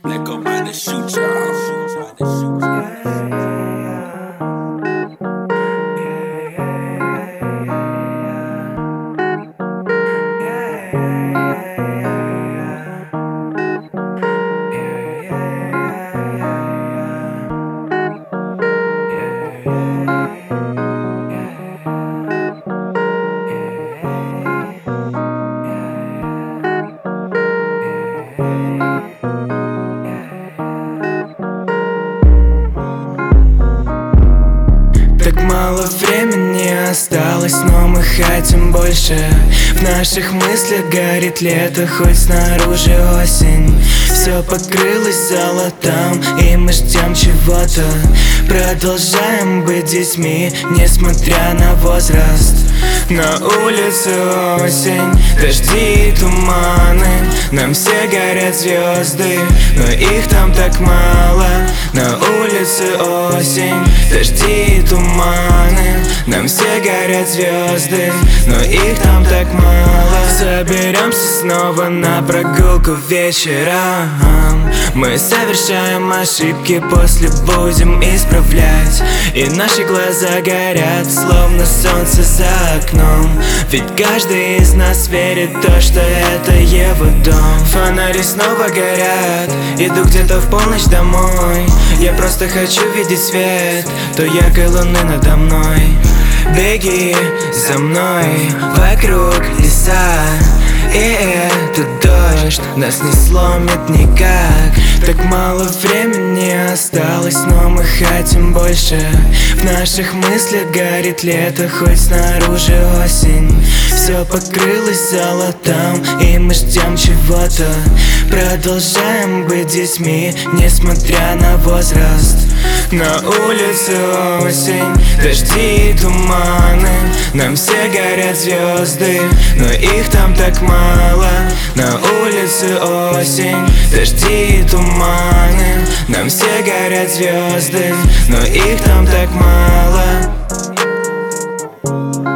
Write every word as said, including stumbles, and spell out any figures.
Let go mind and shoot y'all. Так мало времени осталось, но мы хотим больше. В наших мыслях горит лето, хоть снаружи осень. Все покрылось золотом, и мы ждем чего-то. Продолжаем быть детьми, несмотря на возраст. На улице осень, дожди и туманы. Нам все горят звезды, но их там так мало. На улице осень, дожди и туманы. Нам все горят звезды, но их там так мало. Соберемся снова на прогулку вечером. Мы совершаем ошибки, после будем исправлять. И наши глаза горят, словно солнце за окном. Ведь каждый из нас верит в то, что это его дом. Фонари снова горят, иду где-то в полночь домой. Я просто хочу видеть свет той яркой луны надо мной. Беги за мной, вокруг леса. И этот дождь нас не сломит никак. Так мало времени осталось, но мы хотим больше. В наших мыслях горит лето, хоть снаружи осень. Все покрылось золотом, и мы ждем чего-то. Продолжаем быть детьми, несмотря на возраст. На улице осень, дожди и туманы. Нам все горят звезды, но их там так мало. На улице осень, дожди и туманы. Нам все горят звезды, но их там так мало.